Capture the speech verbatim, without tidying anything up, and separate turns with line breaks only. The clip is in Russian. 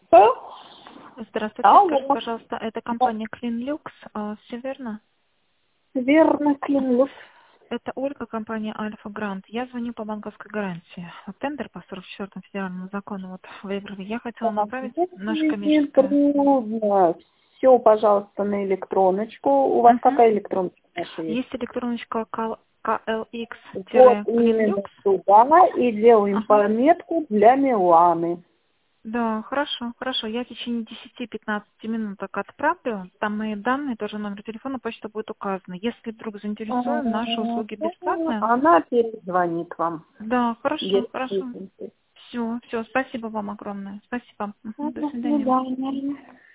Здравствуйте,
Алло.
скажите, пожалуйста, это компания Cleanlux, а, все верно?
Верно, клянусь.
Это Ольга, компания Альфа Грант. Я звоню по банковской гарантии. Вот тендер по сорок четвёртому федеральному закону вот выиграли. Я хотела направить наше коммерческое.
Трудно. Все, пожалуйста, на электроночку. У вас
Мгм.
какая электроночка наша есть?
Есть электроночка ка эл
Вот именно
икс-Cleanlux.
туда и делаем
Ага.
пометку для Миланы.
Да, хорошо, хорошо. Я в течение десяти-пятнадцати минуток отправлю. Там мои данные, тоже номер телефона, почта будет указана. Если вдруг заинтересуем, наши услуги бесплатные.
Она перезвонит вам.
Да, хорошо, хорошо.
Если
Все, все, спасибо вам огромное. Спасибо. Мгм, до
До
свидания.
свидания.